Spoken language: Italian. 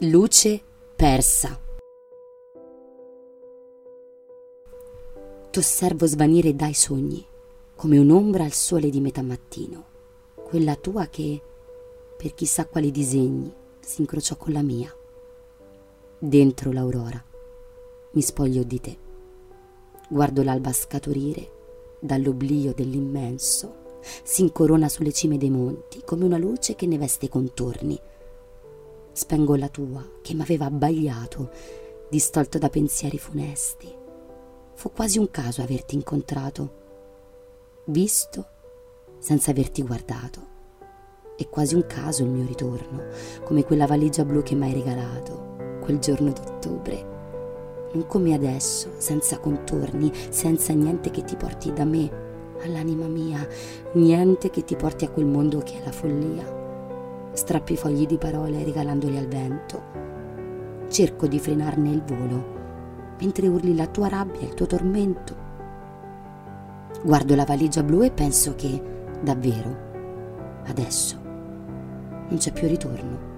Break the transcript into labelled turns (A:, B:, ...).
A: Luce persa. T'osservo svanire dai sogni, come un'ombra al sole di metà mattino, quella tua che, per chissà quali disegni, si incrociò con la mia. Dentro l'aurora mi spoglio di te. Guardo l'alba scaturire dall'oblio dell'immenso, si incorona sulle cime dei monti come una luce che ne veste i contorni. Spengo la tua che m'aveva abbagliato, distolto da pensieri funesti. Fu quasi un caso averti incontrato, visto senza averti guardato. È quasi un caso il mio ritorno, come quella valigia blu che m'hai regalato quel giorno d'ottobre. Non come adesso, senza contorni, senza niente che ti porti da me all'anima mia, niente che ti porti a quel mondo che è la follia. Strappi fogli di parole regalandoli al vento. Cerco di frenarne il volo, mentre urli la tua rabbia e il tuo tormento. Guardo la valigia blu e penso che, davvero, adesso non c'è più ritorno.